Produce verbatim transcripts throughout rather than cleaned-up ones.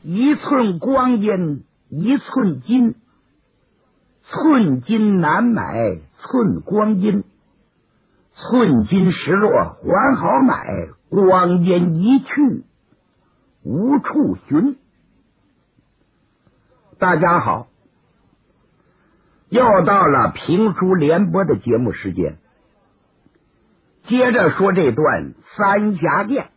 一寸光阴一寸金，寸金难买寸光阴，寸金失落还好买，光阴一去无处寻。大家好，又到了评书联播的节目时间，接着说这段三峡剑。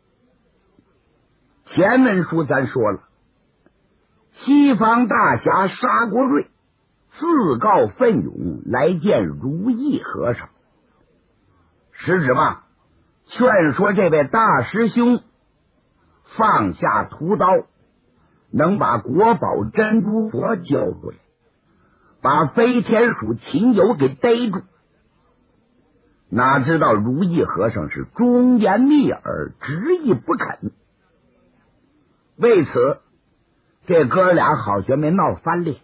前文书咱说了，西方大侠沙国瑞自告奋勇来见如意和尚，是指嘛劝说这位大师兄放下屠刀，能把国宝珍珠佛交回来，把飞天鼠秦游给逮住。哪知道如意和尚是忠言逆耳，执意不肯。为此这哥俩好学没闹翻脸。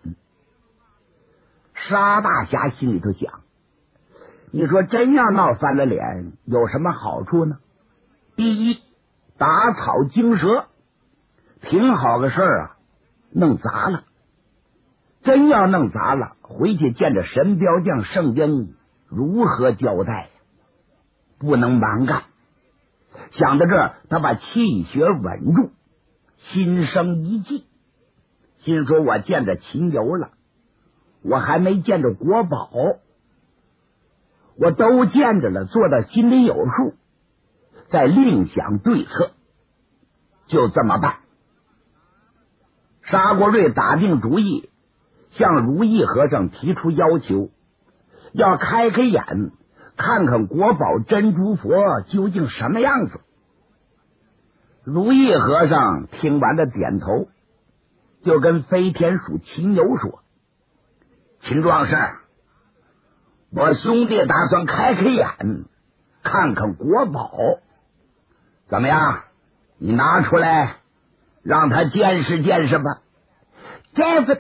沙大侠心里头想，你说真要闹翻了脸，有什么好处呢？第一，打草惊蛇，挺好个事儿啊，弄砸了。真要弄砸了，回去见着神雕将圣婴如何交代呀？不能蛮干。想到这儿，他把气血稳住，心生一计，心说我见着秦游了，我还没见着国宝，我都见着了，做到心里有数，再另想对策。就这么办。沙国瑞打定主意，向如意和尚提出要求，要开开眼，看看国宝珍珠佛究竟什么样子。如意和尚听完了点头，就跟飞天鼠秦游说，秦壮士，我兄弟打算开开眼，看看国宝，怎么样？你拿出来让他见识见识吧。这个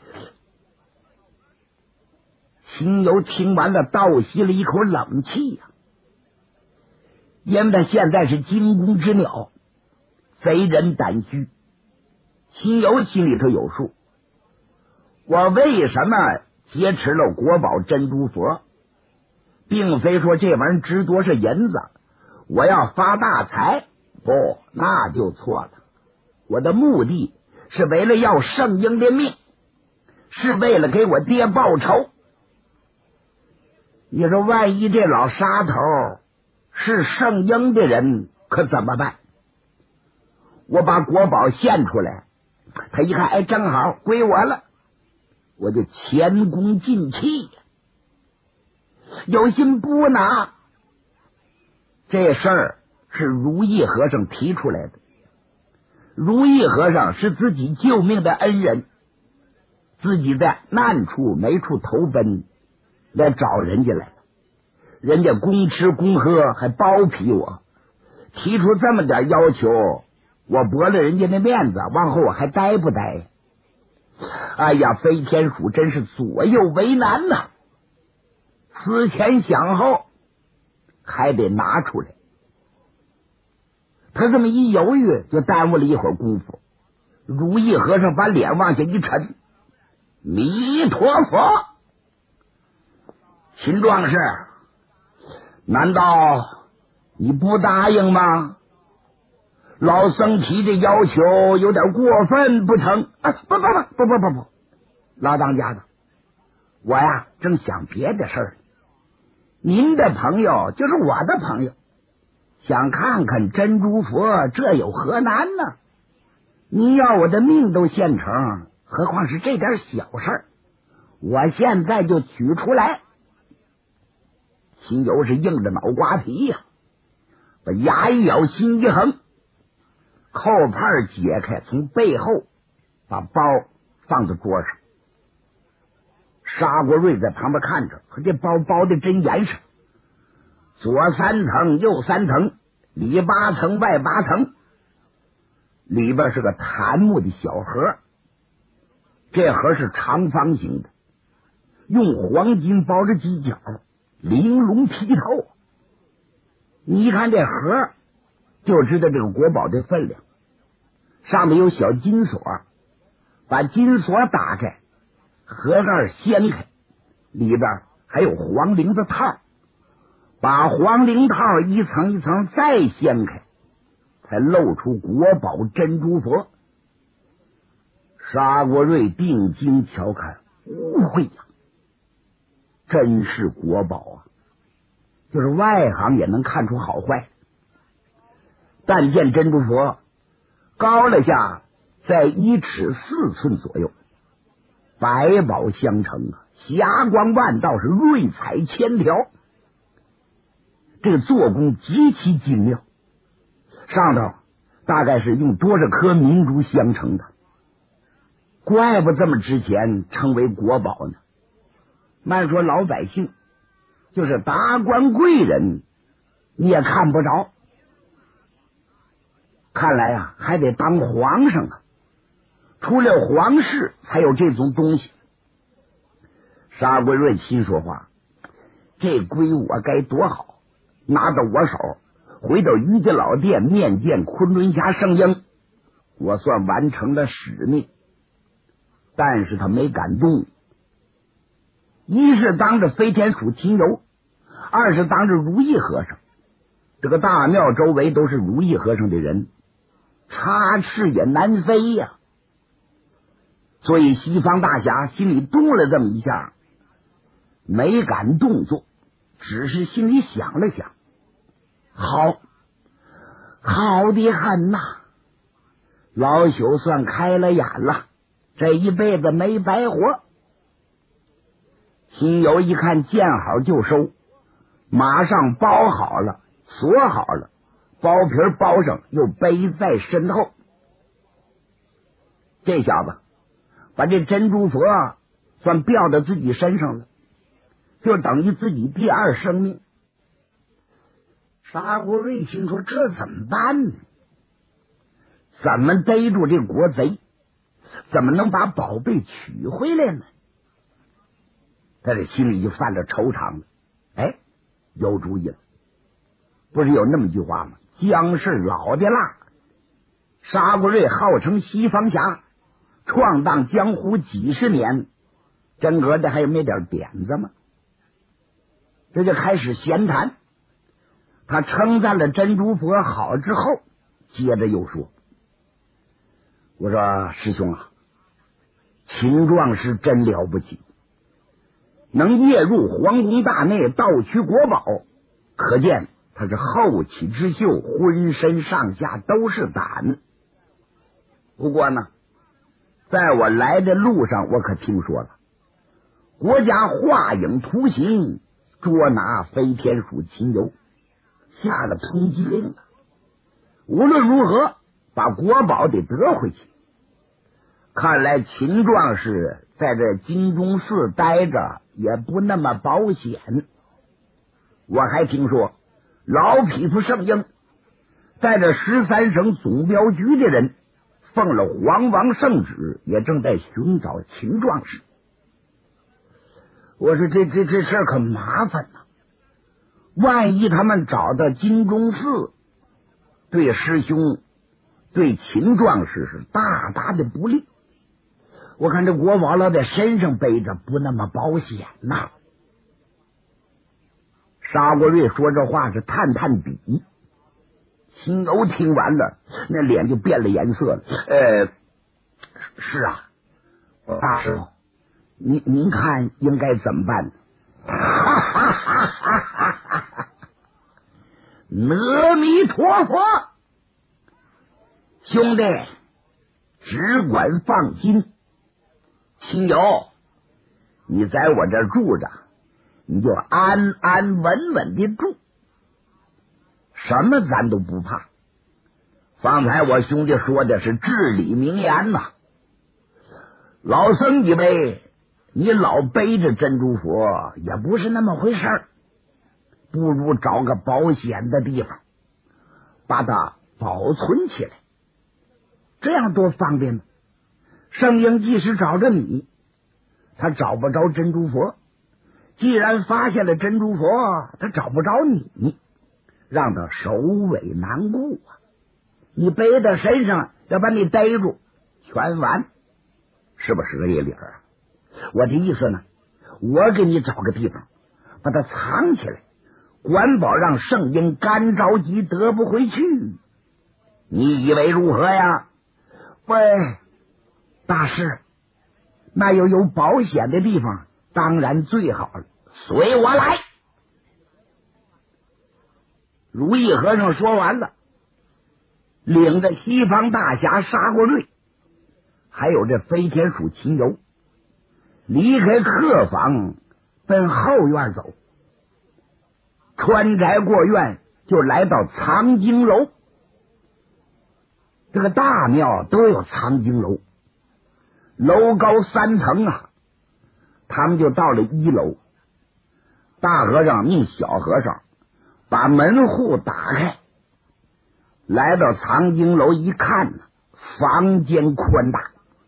秦游听完了倒吸了一口冷气呀、啊，因为他现在是惊弓之鸟，贼人胆虚。秦游心里头有数，我为什么劫持了国宝珍珠佛，并非说这玩意儿值多少银子，我要发大财，不，那就错了。我的目的是为了要圣婴的命，是为了给我爹报仇。你说万一这老杀头是圣婴的人，可怎么办？我把国宝献出来，他一看，哎，正好归我了，我就前功尽弃呀。有心不拿，这事儿是如意和尚提出来的。如意和尚是自己救命的恩人，自己在难处没处投奔，来找人家来了。人家公吃公喝，还包庇我，提出这么点要求，我驳了人家的面子，往后我还待不待？哎呀，飞天鼠真是左右为难呐、啊！思前想后，还得拿出来。他这么一犹豫，就耽误了一会儿功夫。如意和尚把脸往下一沉，弥陀佛！秦壮士，难道你不答应吗？老僧提这要求有点过分不成？啊，不不不不不不不，老当家的，我呀正想别的事儿。您的朋友就是我的朋友，想看看珍珠佛，这有何难呢？您要我的命都现成，何况是这点小事儿？我现在就取出来。秦游是硬着脑瓜皮呀、啊，把牙一咬，心一横，扣帕解开，从背后把包放在桌上。沙国瑞在旁边看着，可这包包的真严实，左三层右三层，里八层外八层，里边是个檀木的小盒，这盒是长方形的，用黄金包着犄角，玲珑剔透。你一看这盒就知道这个国宝的分量， 上面有小金锁，把金锁打开，盒盖掀开，里边还有黄绫子套，把黄绫套一层一层再掀开，才露出国宝珍珠佛。沙国瑞定睛瞧看，误会呀，真是国宝啊！就是外行也能看出好坏。但见珍珠佛高了下在一尺四寸左右，百宝相承啊，霞光万道，是瑞彩千条。这个做工极其精妙，上头大概是用多少颗明珠相成的，怪不这么值钱，称为国宝呢。慢说老百姓，就是达官贵人你也看不着。看来啊，还得当皇上啊，除了皇室才有这种东西。沙归瑞心说话，这归我该多好，拿到我手，回到于家老店面见昆仑侠圣婴，我算完成了使命。但是他没敢动，一是当着飞天鼠秦游，二是当着如意和尚。这个大庙周围都是如意和尚的人，插翅也难飞呀、啊。所以西方大侠心里动了这么一下，没敢动作，只是心里想了想，好好的很呐、啊，老朽算开了眼了，这一辈子没白活。亲友一看见好就收，马上包好了，锁好了，包皮包上，又背在身后。这小子把这珍珠佛算吊到自己身上了，就等于自己第二生命。沙国瑞心说，这怎么办呢？怎么逮住这国贼？怎么能把宝贝取回来呢？他这心里就犯了惆怅了。哎，有主意了！不是有那么句话吗？姜是老的辣。沙国瑞号称西方侠，闯荡江湖几十年，真格的还有没点点子吗？这就开始闲谈。他称赞了珍珠佛好之后，接着又说：“我说师兄啊，秦壮士真了不起，能夜入皇宫大内盗取国宝，可见他是后起之秀，浑身上下都是胆。不过呢，在我来的路上，我可听说了，国家画影图形捉拿飞天鼠秦游，下了通缉令了。无论如何，把国宝得得回去。看来秦壮士在这金钟寺待着也不那么保险。我还听说老匹夫圣婴在这十三省总镖局的人奉了皇王圣旨，也正在寻找秦壮士。我说这这这事可麻烦呐、啊！万一他们找到金钟寺，对师兄对秦壮士是大大的不利。我看这国宝老在身上背着不那么保险呐、啊。沙国瑞说这话是探探底。秦游听完了，那脸就变了颜色了。呃，是啊，大师傅，您您看应该怎么办？哈哈哈哈哈哈！阿弥陀佛，兄弟，只管放心。秦游，你在我这儿住着，你就安安稳稳的住，什么咱都不怕。方才我兄弟说的是至理名言呐、啊。老僧以为你老背着珍珠佛也不是那么回事儿，不如找个保险的地方把它保存起来，这样多方便呢。圣婴即使找着你，他找不着珍珠佛，既然发现了珍珠佛，他找不着你，让他首尾难顾啊！你背在身上要把你逮住，全完，是不是个这理儿啊？我的意思呢，我给你找个地方，把它藏起来，管保让圣婴干着急得不回去。你以为如何呀？喂，大师，那有有保险的地方，当然最好了。随我来。如意和尚说完了，领着西方大侠沙锅瑞，还有这飞天鼠秦游，离开客房，奔后院走。穿宅过院，就来到藏经楼。这个大庙都有藏经楼，楼高三层啊。他们就到了一楼，大和尚命小和尚把门户打开，来到藏经楼一看呢，房间宽大，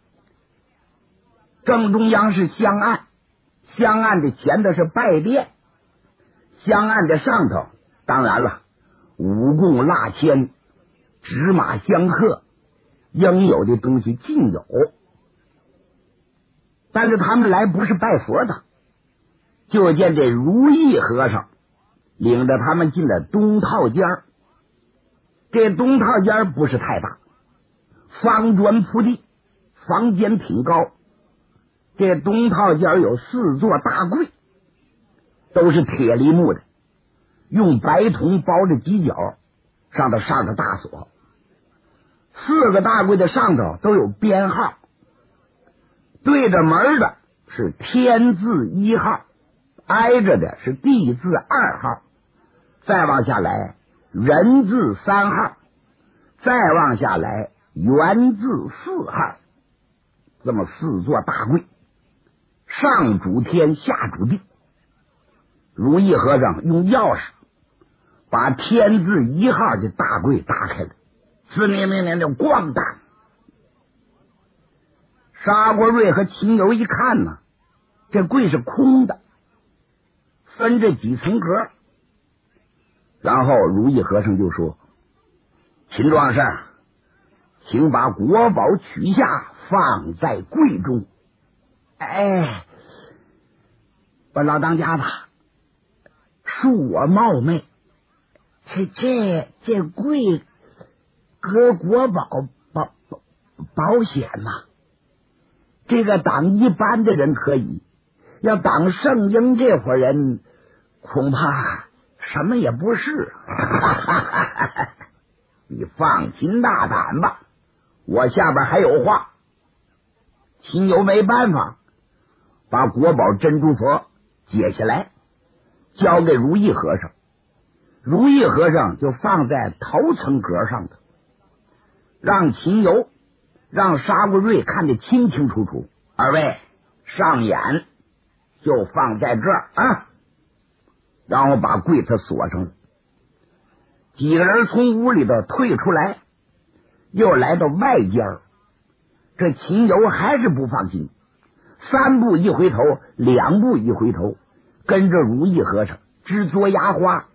正中央是香案，香案的前头是拜殿，香案的上头当然了，五供蜡签，纸马香鹤，应有的东西尽有。但是他们来不是拜佛的，就见这如意和尚领着他们进了东套间。这东套间不是太大，方砖铺地，房间挺高。这东套间有四座大柜，都是铁梨木的，用白铜包着犄角，上头上着大锁。四个大柜的上头都有编号，对着门的是天字一号，挨着的是地字二号，再往下来人字三号，再往下来元字四号。这么四座大柜，上主天下主地。如意和尚用钥匙把天字一号的大柜打开了，滋明明明的咣当。沙锅瑞和秦游一看呢，这柜是空的，分着几层格。然后如意和尚就说：秦壮士，请把国宝取下，放在柜中。哎，我老当家的，恕我冒昧，这这这柜搁国宝保保保险嘛，这个挡一般的人可以，要挡圣婴这伙人，恐怕什么也不是。你放心大胆吧，我下边还有话。秦游没办法，把国宝珍珠佛解下来，交给如意和尚。如意和尚就放在头层格上的，让秦游让沙锅瑞看得清清楚楚。二位上眼，就放在这儿啊，然后把柜子锁上了。几个人从屋里头退出来，又来到外间。这秦游还是不放心，三步一回头，两步一回头，跟着如意和尚直嘬牙花。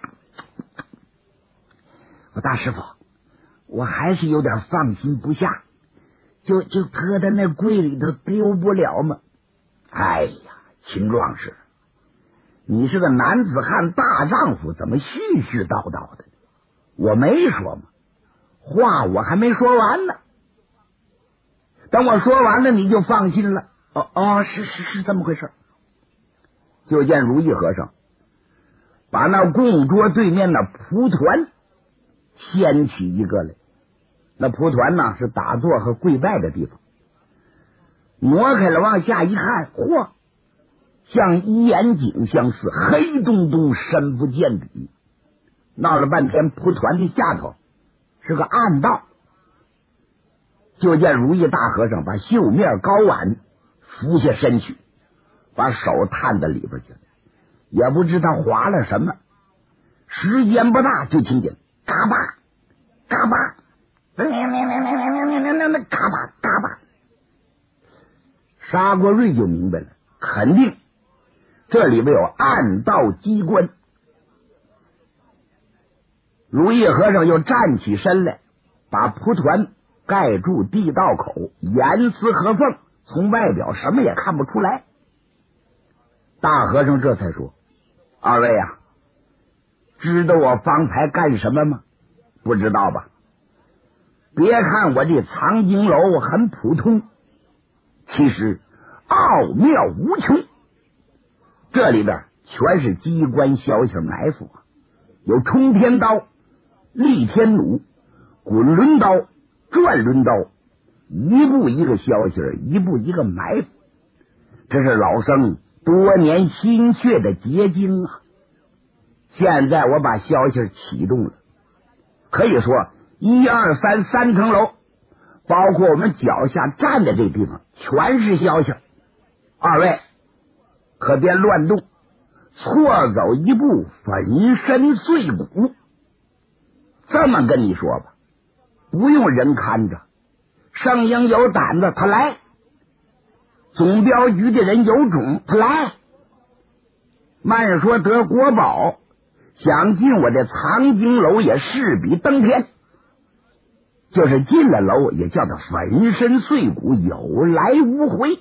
我大师傅，我还是有点放心不下，就就搁在那柜里头丢不了吗？哎呀，秦壮士，你是个男子汉大丈夫，怎么絮絮叨叨的？我没说嘛，话我还没说完呢。等我说完了，你就放心了。哦哦，是是是这么回事。就见如意和尚把那供桌对面的蒲团掀起一个来，那蒲团呢是打坐和跪拜的地方，挪开了往下一看，嚯，像一眼井相似，黑洞洞，深不见底。闹了半天，蒲团的下头是个暗道。就见如意大和尚把绣面高碗俯下身去，把手探到里边去了，也不知他划了什么。时间不大，就听见嘎巴嘎巴，嘎巴嘎巴。沙锅瑞就明白了，肯定这里边有暗道机关。如意和尚又站起身来，把蒲团盖住地道口，严丝合缝，从外表什么也看不出来。大和尚这才说：“二位啊，知道我方才干什么吗？不知道吧？别看我这藏经楼很普通，其实奥妙无穷。这里边全是机关消息埋伏，有冲天刀、立天弩、滚轮刀、转轮刀，一步一个消息，一步一个埋伏。这是老僧多年心血的结晶啊！现在我把消息启动了，可以说一二三三层楼，包括我们脚下站的这地方，全是消息。二位可别乱动，错走一步粉身碎骨。这么跟你说吧，不用人看着，圣婴有胆子他来，总镖局的人有种他来。慢说得国宝，想进我的藏经楼也势比登天，就是进了楼也叫他粉身碎骨，有来无回。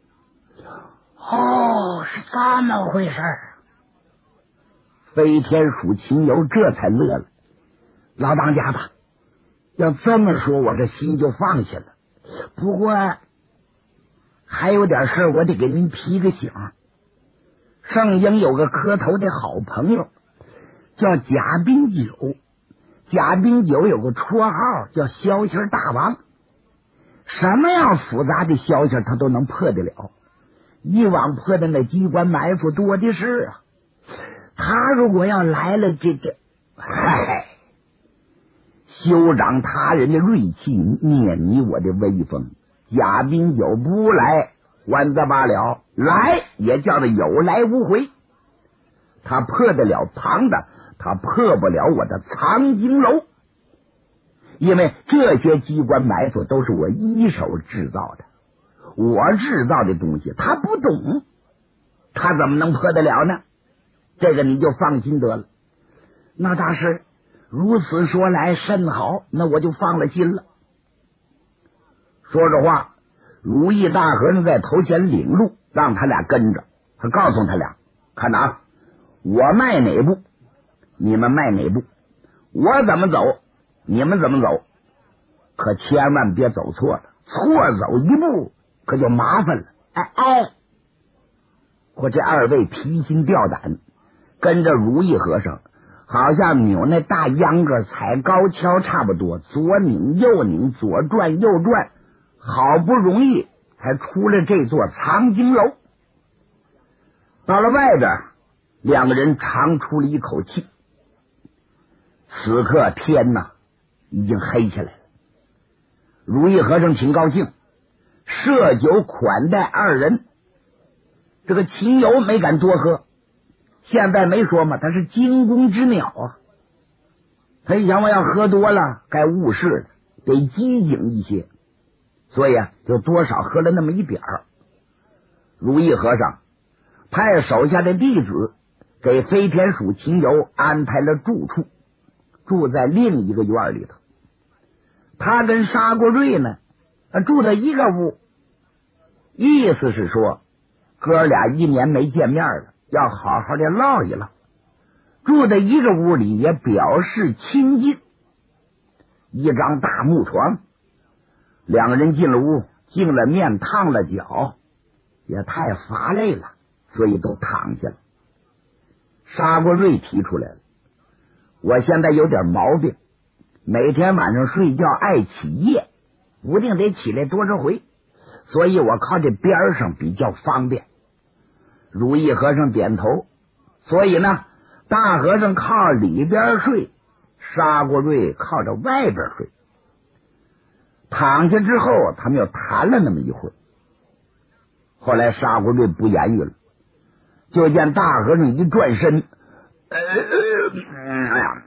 哦，是这么回事儿。 飞天鼠秦游这才乐了，老当家的，要这么说我这心就放下了。不过还有点事我得给您提个醒。圣婴有个磕头的好朋友叫贾冰九，贾冰九有个绰号叫消息大王，什么样复杂的消息他都能破得了，以往破的那机关埋伏多的是啊。他如果要来了，这这嗨，休长他人的锐气，灭你我的威风。贾冰九不来还则罢了，来也叫他有来无回。他破得了庞的，他破不了我的藏经楼，因为这些机关埋伏都是我一手制造的，我制造的东西他不懂，他怎么能破得了呢？这个你就放心得了。那大师如此说来甚好，那我就放了心了。说着话，如意大和尚在头前领路，让他俩跟着。他告诉他俩，看着啊，我迈哪步你们迈哪步，我怎么走你们怎么走，可千万别走错了，错走一步可就麻烦了。哎哎，我这二位提心吊胆，跟着如意和尚好像扭那大秧歌踩高跷差不多，左拧右拧，左转右转，好不容易才出了这座藏经楼。到了外边，两个人长出了一口气。此刻天呐已经黑下来了，如意和尚挺高兴，设酒款待二人。这个秦游没敢多喝，现在没说嘛，他是惊弓之鸟啊。他一想我要喝多了该误事了，得机警一些，所以啊就多少喝了那么一点儿。如意和尚派手下的弟子给飞天鼠秦游安排了住处，住在另一个院里头。他跟沙国瑞呢住在一个屋，意思是说哥俩一年没见面了，要好好的唠一唠。住在一个屋里也表示亲近，一张大木床，两个人进了屋，净了面，烫了脚，也太乏累了，所以都躺下了。沙国瑞提出来了，我现在有点毛病，每天晚上睡觉爱起夜，不定得起来多少回，所以我靠这边上比较方便。如意和尚点头，所以呢大和尚靠里边睡，沙国瑞靠着外边睡。躺下之后他们又谈了那么一会儿，后来沙国瑞不言语了，就见大和尚一转身，呃哎呀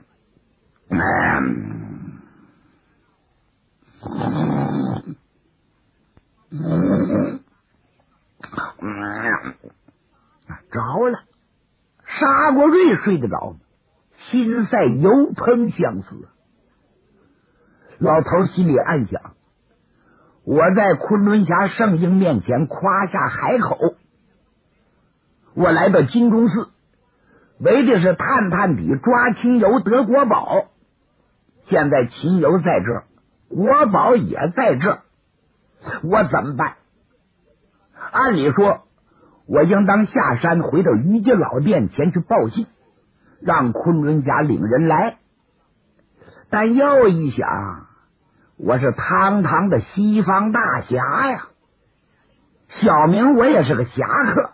着了。沙国瑞睡得着，心赛油烹相思。老头心里暗想， 我在昆仑峡圣婴面前夸下海口，我来到金钟寺，为的是探探底抓秦由得国宝。现在秦由在这儿，国宝也在这儿，我怎么办？按理说我应当下山回到于家老店前去报信，让昆仑峡领人来。但又一想，我是堂堂的西方大侠呀，小明我也是个侠客。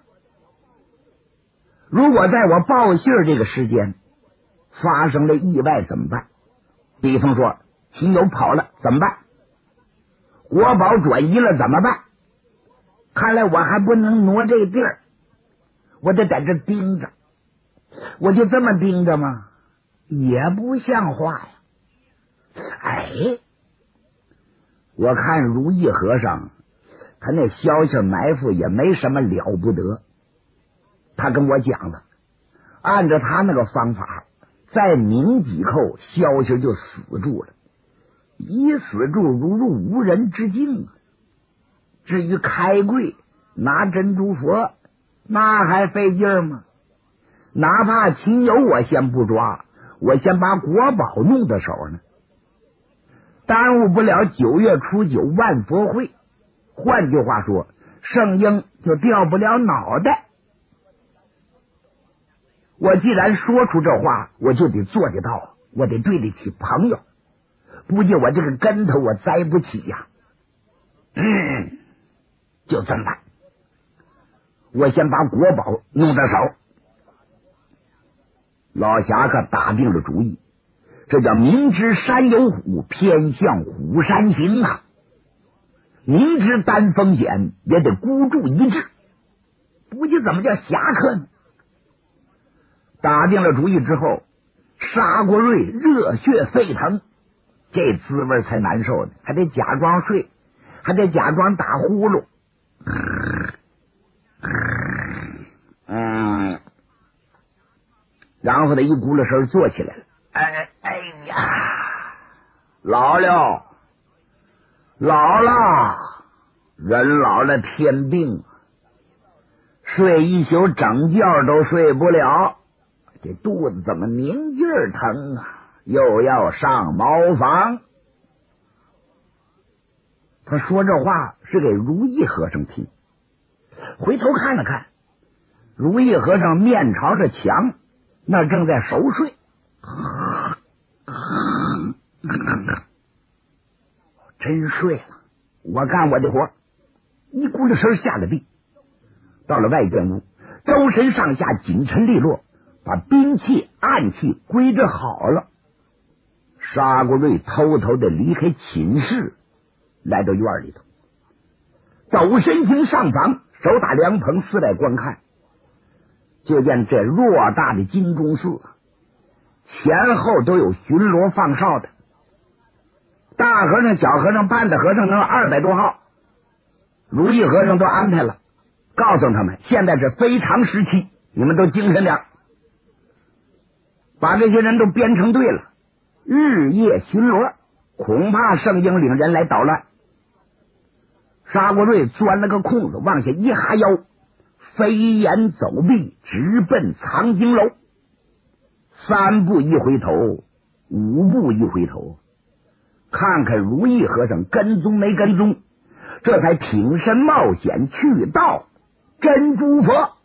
如果在我报信这个时间发生了意外怎么办？比方说秦由跑了怎么办？国宝转移了怎么办？看来我还不能挪这地儿，我得在这盯着。我就这么盯着吗？也不像话呀。哎，我看如意和尚他那消息埋伏也没什么了不得，他跟我讲了，按照他那个方法，再拧几扣消息就死住了，一死住如入无人之境。至于开柜拿珍珠佛，那还费劲吗？哪怕秦由我先不抓，我先把国宝弄到手呢，耽误不了九月初九万佛会。换句话说，圣婴就掉不了脑袋。我既然说出这话，我就得做得到，我得对得起朋友，不借我这个跟头我栽不起呀。嗯，就这么办，我先把国宝弄到手。老侠客打定了主意，这叫明知山有虎，偏向虎山行啊！明知担风险，也得孤注一掷，不就怎么叫侠客呢？打定了主意之后，沙国瑞热血沸腾，这滋味才难受呢，还得假装睡，还得假装打呼噜。嗯，然后他一咕噜声坐起来了。哎哎呀，老了，老了，人老了天病，睡一宿整觉都睡不了，这肚子怎么明劲儿疼啊？又要上茅房。他说这话是给如意和尚听，回头看了看，如意和尚面朝着墙，那正在熟睡。真睡了，我干我的活。一咕噜声下了地，到了外间屋，周身上下紧沉利落，把兵器暗器归置好了。沙国瑞偷偷的离开寝室，来到院里头，走身行上房，手打凉棚，四外观看。就见这偌大的金钟寺，前后都有巡逻放哨的，大和尚、小和尚、半大和尚能有二百多号。如意和尚都安排了，告诉他们现在是非常时期，你们都精神点，把这些人都编成队了，日夜巡逻，恐怕圣婴领人来捣乱。沙国瑞钻了个空子，往下一哈腰，飞檐走壁，直奔藏经楼。三步一回头，五步一回头，看看如意和尚跟踪没跟踪，这才挺身冒险去到珍珠佛。